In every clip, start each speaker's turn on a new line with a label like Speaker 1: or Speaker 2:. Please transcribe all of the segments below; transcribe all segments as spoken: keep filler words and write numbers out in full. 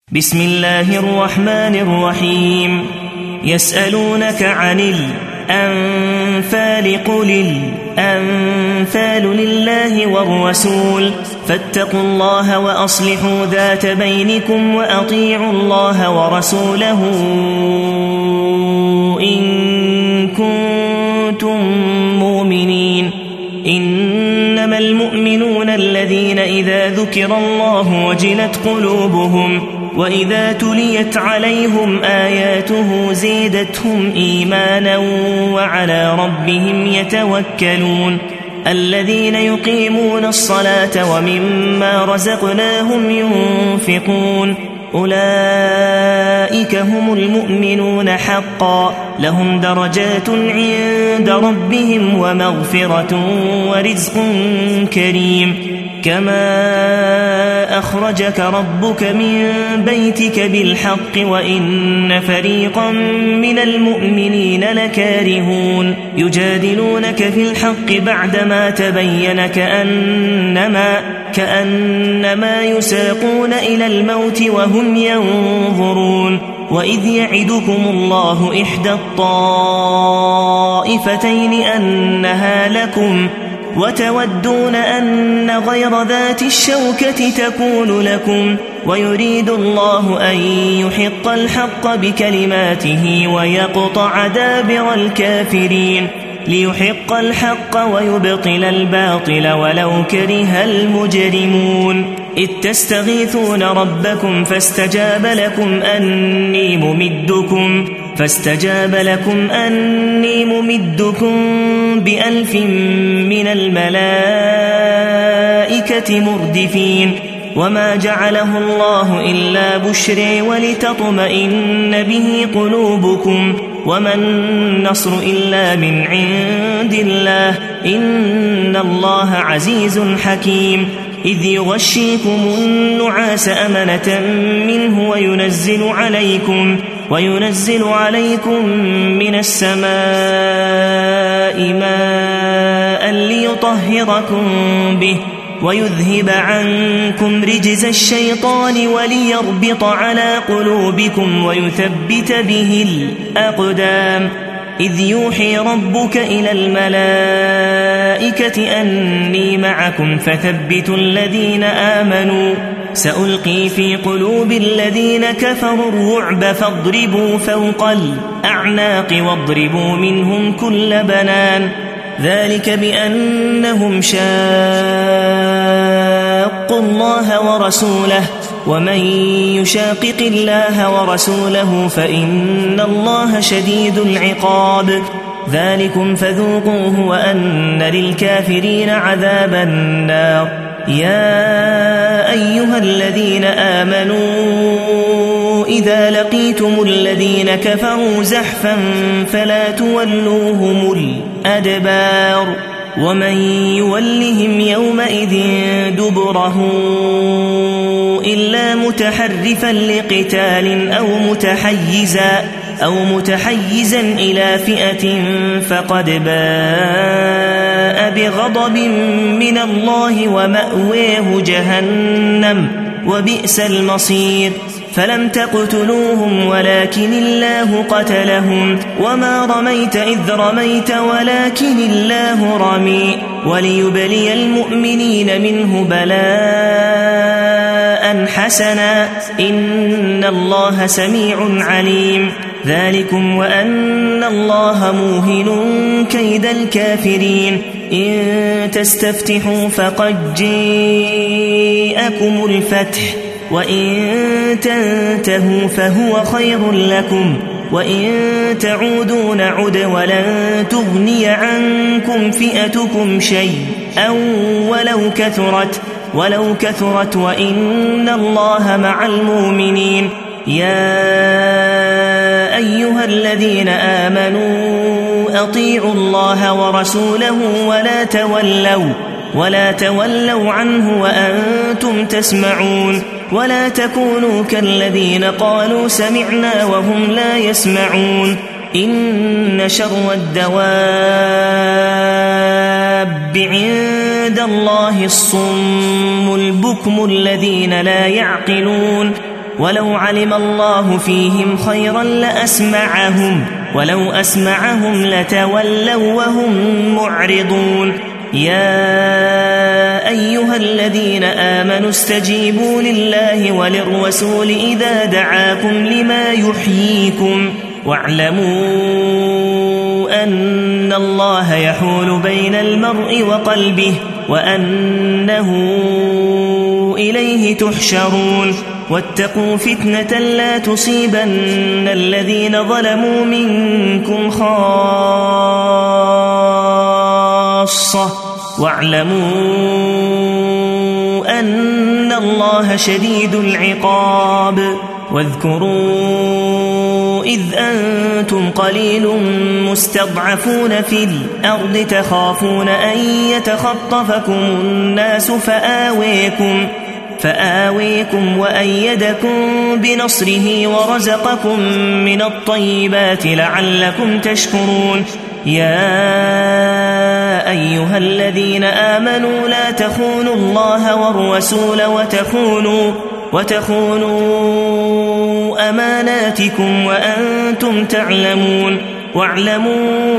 Speaker 1: بسم الله الرحمن الرحيم. يسألونك عن الأنفال قل الأنفال لله والرسول فاتقوا الله وأصلحوا ذات بينكم وأطيعوا الله ورسوله إن كنتم مؤمنين. إنما المؤمنون الذين إذا ذكر الله وجلت قلوبهم وإذا تليت عليهم آياته زيدتهم إيمانا وعلى ربهم يتوكلون. الذين يقيمون الصلاة ومما رزقناهم ينفقون أولئك هم المؤمنون حقا لهم درجات عند ربهم ومغفرة ورزق كريم. كما أخرجك ربك من بيتك بالحق وإن فريقا من المؤمنين لكارهون. يجادلونك في الحق بعدما تبين كأنما, كأنما يساقون إلى الموت وهم ينظرون. وإذ يعدكم الله إحدى الطائفتين أنها لكم وتودون أن غير ذات الشوكة تكون لكم ويريد الله أن يحق الحق بكلماته ويقطع دابر الكافرين ليحق الحق ويبطل الباطل ولو كره المجرمون. إذ تستغيثون ربكم فاستجاب لكم أني ممدكم فاستجاب لكم أني ممدكم بألف من الملائكة مردفين. وما جعله الله إلا بشرى ولتطمئن به قلوبكم وما النصر إلا من عند الله إن الله عزيز حكيم. إذ يغشيكم النعاس أمنة منه وينزل عليكم وينزل عليكم من السماء ماء ليطهركم به ويذهب عنكم رجز الشيطان وليربط على قلوبكم ويثبت به الأقدام. إذ يوحي ربك إلى الملائكة أني معكم فثبتوا الذين آمنوا سألقي في قلوب الذين كفروا الرعب فاضربوا فوق الأعناق واضربوا منهم كل بنان. ذلك بأنهم شاقوا الله ورسوله ومن يشاقق الله ورسوله فإن الله شديد العقاب. ذلكم فذوقوه وأن للكافرين عذاب النار. يا أيها الذين آمنوا إذا لقيتم الذين كفروا زحفا فلا تولوهم الأدبار ومن يولهم يومئذ دبره إلا متحرفا لقتال أو متحيزا أو متحيزا إلى فئة فقد باء بغضب من الله ومأويه جهنم وبئس المصير. فلم تقتلوهم ولكن الله قتلهم وما رميت إذ رميت ولكن الله رمي وليبلي المؤمنين منه بلاء حسنا إن الله سميع عليم. ذلكم وأن الله موهن كيد الكافرين. إن تستفتحوا فقد جاءكم الفتح وإن تنتهوا فهو خير لكم وإن تعودوا نعد ولن تغني عنكم فئتكم شيئا ولو كثرت ولو كثرت وإن الله مع المؤمنين. يا أيها الذين آمنوا أطيعوا الله ورسوله ولا تولوا ولا تولوا عنه وأنتم تسمعون. ولا تكونوا كالذين قالوا سمعنا وهم لا يسمعون. إن شر الدواب عند الله الصم البكم الذين لا يعقلون. ولو علم الله فيهم خيرا لأسمعهم ولو أسمعهم لتولوا وهم معرضون يا أيها الذين آمنوا استجيبوا لله وللرسول إذا دعاكم لما يحييكم واعلموا أن الله يحول بين المرء وقلبه وأنه إليه تحشرون واتقوا فتنة لا تصيبن الذين ظلموا منكم خاصة واعلموا أن الله شديد العقاب واذكروا إذ أنتم قليل مستضعفون في الأرض تخافون أن يتخطفكم الناس فآويكم فآويكم وأيدكم بنصره ورزقكم من الطيبات لعلكم تشكرون يا أيها الذين آمنوا لا تخونوا الله والرسول وتخونوا وتخونوا أماناتكم وأنتم تعلمون واعلموا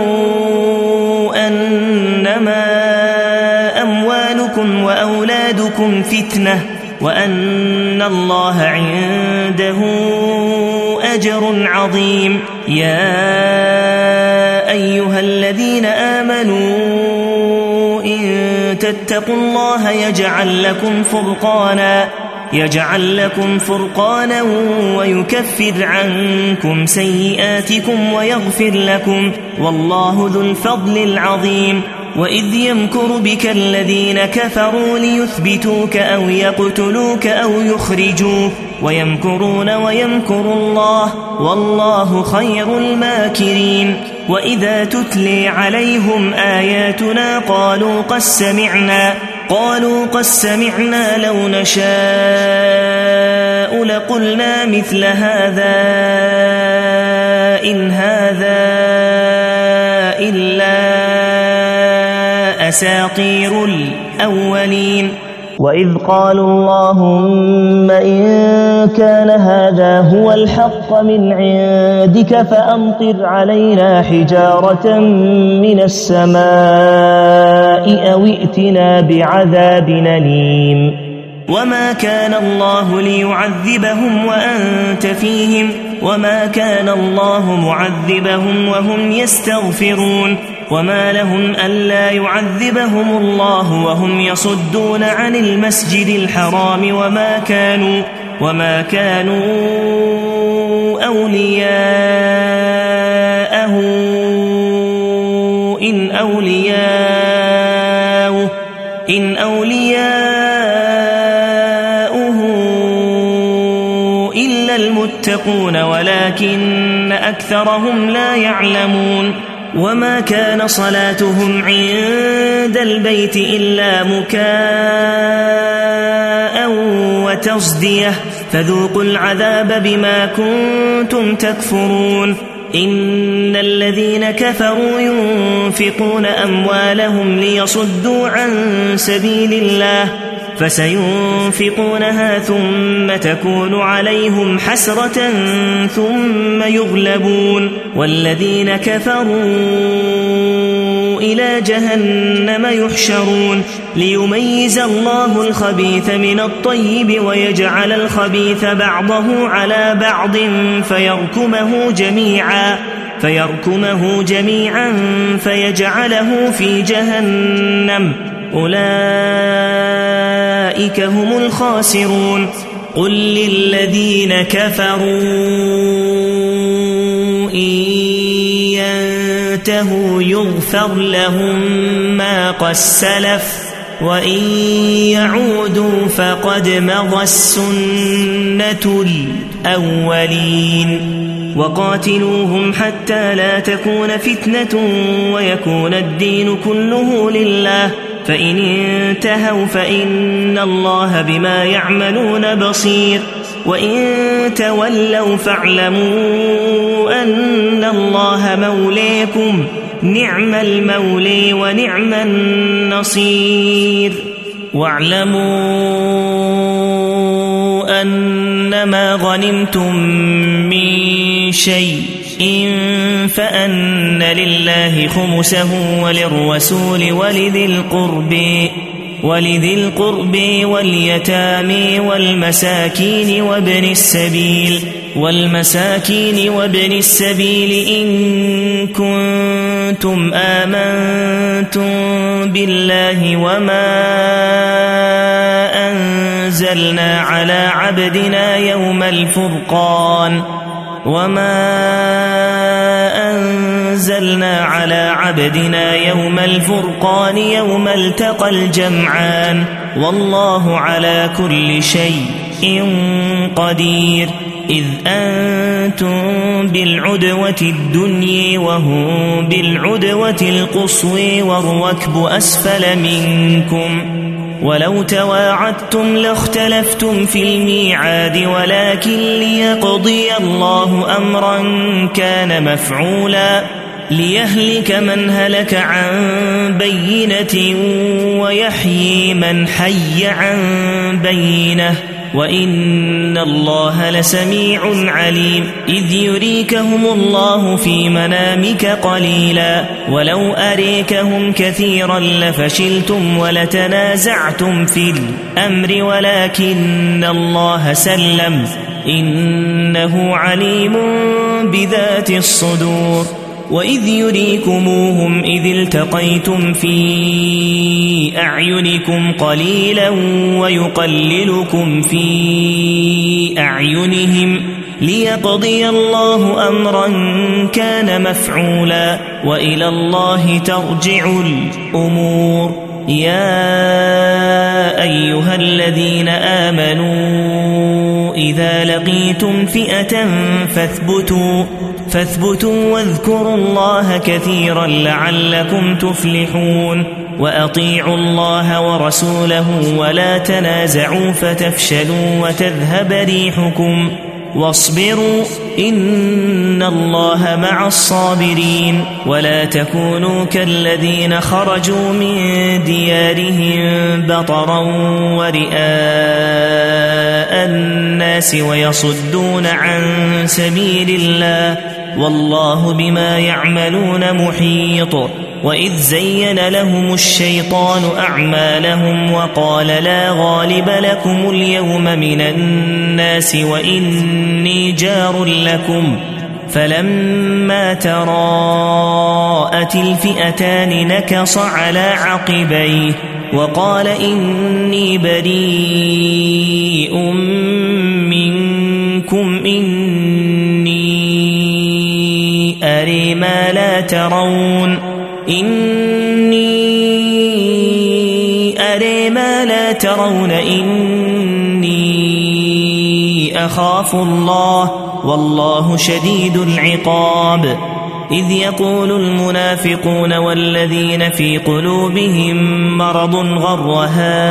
Speaker 1: أنما أموالكم وأولادكم فتنة وأن الله عنده أجر عظيم يا أيها الذين آمنوا إن تتقوا الله يجعل لكم فرقانا يجعل لكم فرقانا ويكفر عنكم سيئاتكم ويغفر لكم والله ذو الفضل العظيم وإذ يمكر بك الذين كفروا ليثبتوك أو يقتلوك أو يخرجوك ويمكرون ويمكر الله والله خير الماكرين وإذا تتلي عليهم آياتنا قالوا قد سمعنا قالوا قد سمعنا لو نشاء لقلنا مثل هذا إن هذا إلا أساطير الأولين
Speaker 2: وإذ قالوا اللهم إن كان هذا هو الحق من عندك فأمطر علينا حجارة من السماء أو ائتنا بعذاب أليم
Speaker 1: وما كان الله ليعذبهم وأنت فيهم وما كان الله معذبهم وهم يستغفرون وما لهم ألا يعذبهم الله وهم يصدون عن المسجد الحرام وما كانوا وما كانوا أولياءه إن أولياءه إن أولياؤه إلا المتقون ولكن أكثرهم لا يعلمون وما كان صلاتهم عند البيت إلا مكاء وتصدية فذوقوا العذاب بما كنتم تكفرون إن الذين كفروا ينفقون أموالهم ليصدوا عن سبيل الله فسينفقونها ثم تكون عليهم حسرة ثم يغلبون والذين كفروا إلى جهنم يحشرون ليميز الله الخبيث من الطيب ويجعل الخبيث بعضه على بعض فيركمه جميعا فيركمه جميعا فيجعله في جهنم أولئك هم الخاسرون قل للذين كفروا إن ينتهوا يغفر لهم ما قد سلف وإن يعودوا فقد مضى السنة الأولين وقاتلوهم حتى لا تكون فتنة ويكون الدين كله لله فإن انتهوا فإن الله بما يعملون بصير وإن تولوا فاعلموا أن الله مولاكم نعم المولي ونعم النصير واعلموا أنما غنمتم من شيء فأن لله خمسه وللرسول ولذي القرب ولذي القرب واليتامى والمساكين وابن السبيل والمساكين وابن السبيل إن كنتم آمنتم بالله وما أنزلنا على عبدنا يوم الفرقان وما أنزلنا على عبدنا يوم الفرقان يوم التقى الجمعان والله على كل شيء قدير إذ أنتم بالعدوة الدنيا وهم بالعدوة القصوى والركب أسفل منكم ولو تواعدتم لاختلفتم في الميعاد ولكن ليقضي الله أمرا كان مفعولا ليهلك من هلك عن بينة ويحيي من حي عن بينة وإن الله لسميع عليم إذ يريكهم الله في منامك قليلا ولو أريكهم كثيرا لفشلتم ولتنازعتم في الأمر ولكن الله سلم إنه عليم بذات الصدور وإذ يريكموهم إذ التقيتم في أعينكم قليلا ويقللكم في أعينهم ليقضي الله أمرا كان مفعولا وإلى الله ترجع الأمور يا أيها الذين آمنوا إذا لقيتم فئة فاثبتوا فاثبتوا واذكروا الله كثيرا لعلكم تفلحون وأطيعوا الله ورسوله ولا تنازعوا فتفشلوا وتذهب ريحكم واصبروا إن الله مع الصابرين ولا تكونوا كالذين خرجوا من ديارهم بطرا ورئاء الناس ويصدون عن سبيل الله والله بما يعملون محيط وإذ زين لهم الشيطان أعمالهم وقال لا غالب لكم اليوم من الناس وإني جار لكم فلما تراءت الفئتان نكص على عقبيه وقال إني بريء منكم إني أري ما لا ترون إني أري ما لا ترون إني أخاف الله والله شديد العقاب إذ يقول المنافقون والذين في قلوبهم مرض غر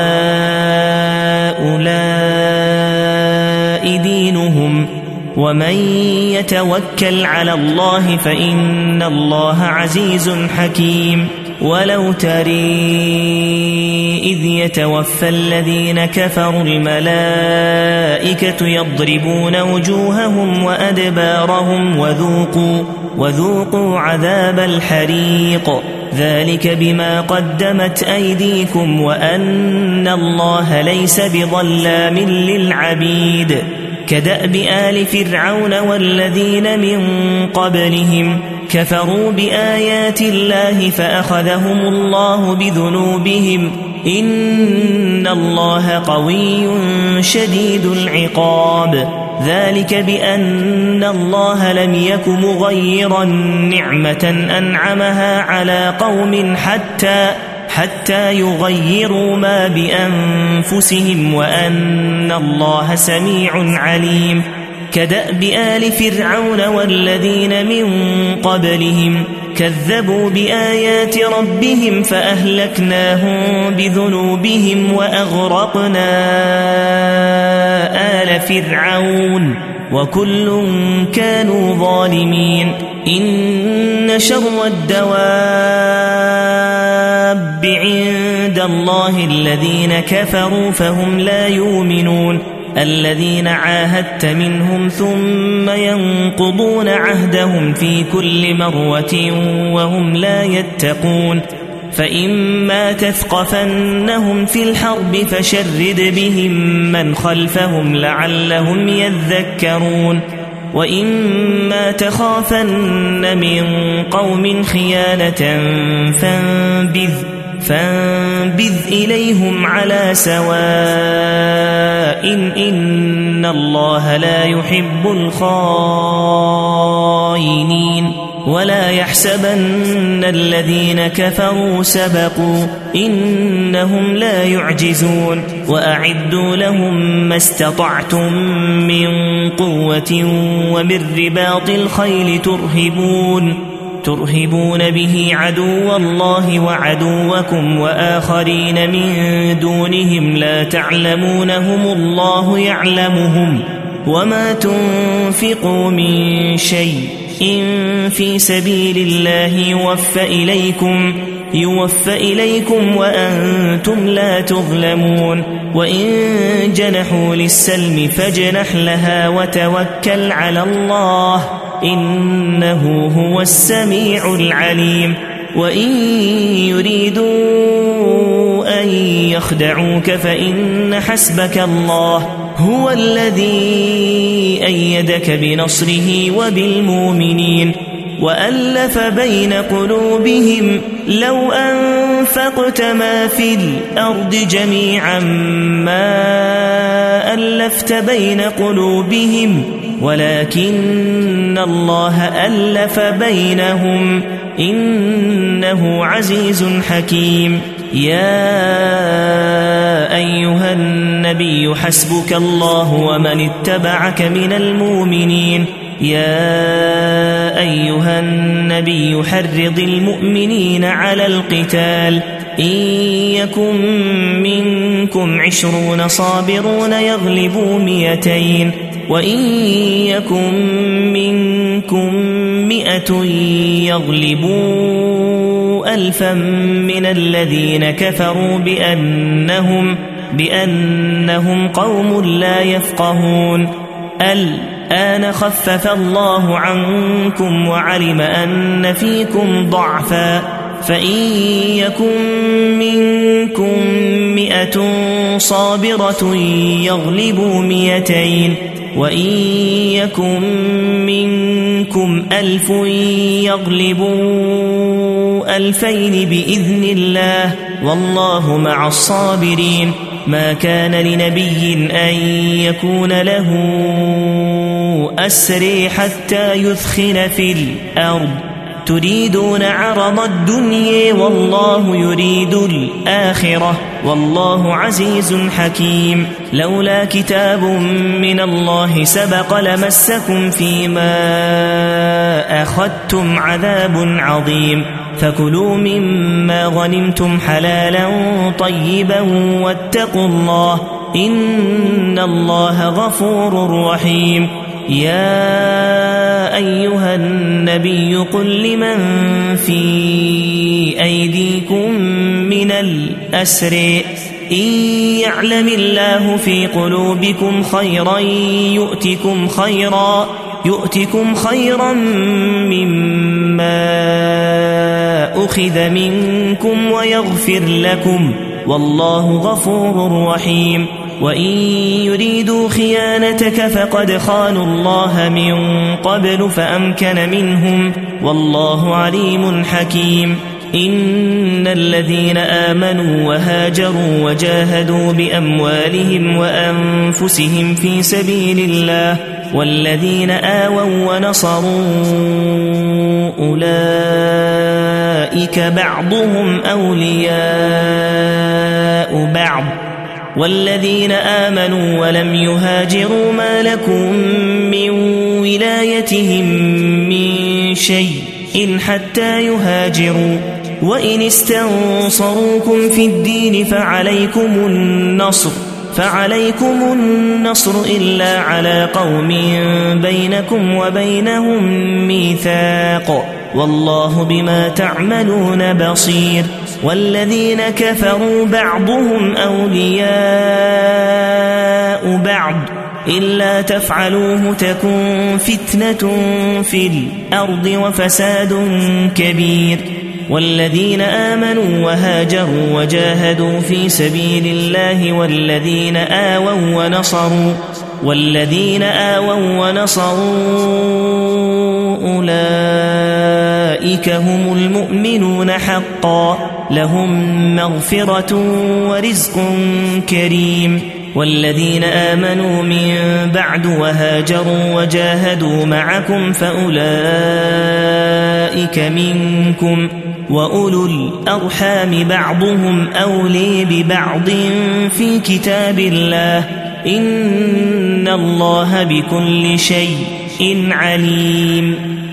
Speaker 1: هؤلاء دينهم ومن يتوكل على الله فإن الله عزيز حكيم ولو تري إذ يتوفى الذين كفروا الملائكة يضربون وجوههم وأدبارهم وذوقوا, وذوقوا عذاب الحريق ذلك بما قدمت أيديكم وأن الله ليس بظلام للعبيد كدأب آل فرعون والذين من قبلهم كفروا بآيات الله فأخذهم الله بذنوبهم إن الله قوي شديد العقاب ذلك بأن الله لم يك مغيرا نعمة أنعمها على قوم حتى حتى يغيروا ما بأنفسهم وأن الله سميع عليم كدأب آل فرعون والذين من قبلهم كذبوا بآيات ربهم فأهلكناهم بذنوبهم وأغرقنا آل فرعون وكل كانوا ظالمين إن شر الدواب عند الله الذين كفروا فهم لا يؤمنون الذين عاهدت منهم ثم ينقضون عهدهم في كل مرة وهم لا يتقون فإما تثقفنهم في الحرب فشرد بهم من خلفهم لعلهم يذكرون وإما تخافن من قوم خيانة فانبذ فانبذ إليهم على سواء إن الله لا يحب الخائنين ولا يحسبن الذين كفروا سبقوا إنهم لا يعجزون وأعدوا لهم ما استطعتم من قوة ومن رباط الخيل ترهبون ترهبون به عدو الله وعدوكم وآخرين من دونهم لا تعلمونهم الله يعلمهم وما تنفقوا من شيء إن في سبيل الله يوفى إليكم يوفى إليكم وأنتم لا تظلمون وإن جنحوا للسلم فاجنح لها وتوكل على الله إنه هو السميع العليم وإن يريدوا أن يخدعوك فإن حسبك الله هو الذي أيدك بنصره وبالمؤمنين وألف بين قلوبهم لو أنفقت ما في الأرض جميعا ما ألفت بين قلوبهم ولكن الله ألف بينهم إنه عزيز حكيم يا أيها النبي حسبك الله ومن اتبعك من المؤمنين يا أيها النبي حرض المؤمنين على القتال إن يكن منكم عشرون صابرون يغلبوا مئتين وإن يكن منكم مئة يغلبوا ألفا من الذين كفروا بأنهم, بأنهم قوم لا يفقهون الآن خفف الله عنكم وعلم أن فيكم ضعفا فإن يكن منكم مئة صابرة يغلبوا مئتين وإن يكن منكم ألف يغلبوا ألفين بإذن الله والله مع الصابرين ما كان لنبي أن يكون له أسري حتى يثخن في الأرض تريدون عرض الدنيا والله يريد الآخرة والله عزيز حكيم لولا كتاب من الله سبق لمسكم فيما أخذتم عذاب عظيم فكلوا مما غنمتم حلالا طيبا واتقوا الله إن الله غفور رحيم يا أيها النبي قل لمن في أيديكم من الأسر إن يعلم الله في قلوبكم خيرا يؤتكم خيرا يؤتكم خيرا مما أخذ منكم ويغفر لكم والله غفور رحيم وإن يريدوا خيانتك فقد خانوا الله من قبل فأمكن منهم والله عليم حكيم إن الذين آمنوا وهاجروا وجاهدوا بأموالهم وأنفسهم في سبيل الله والذين آووا ونصروا أولئك بعضهم أولياء بعض والذين آمنوا ولم يهاجروا ما لكم من ولايتهم من شيء إن حتى يهاجروا وإن استنصروكم في الدين فعليكم النصر فعليكم النصر إلا على قوم بينكم وبينهم ميثاق والله بما تعملون بصير والذين كفروا بعضهم أولياء بعض إلا تفعلوه تكن فتنة في الأرض وفساد كبير والذين آمنوا وهاجروا وجاهدوا في سبيل الله والذين آووا ونصروا والذين آووا ونصروا أولئك هم المؤمنون حقا لهم مغفرة ورزق كريم والذين آمنوا من بعد وهاجروا وجاهدوا معكم فأولئك منكم وأولو الأرحام بعضهم أولي ببعض في كتاب الله إن الله بكل شيء عليم.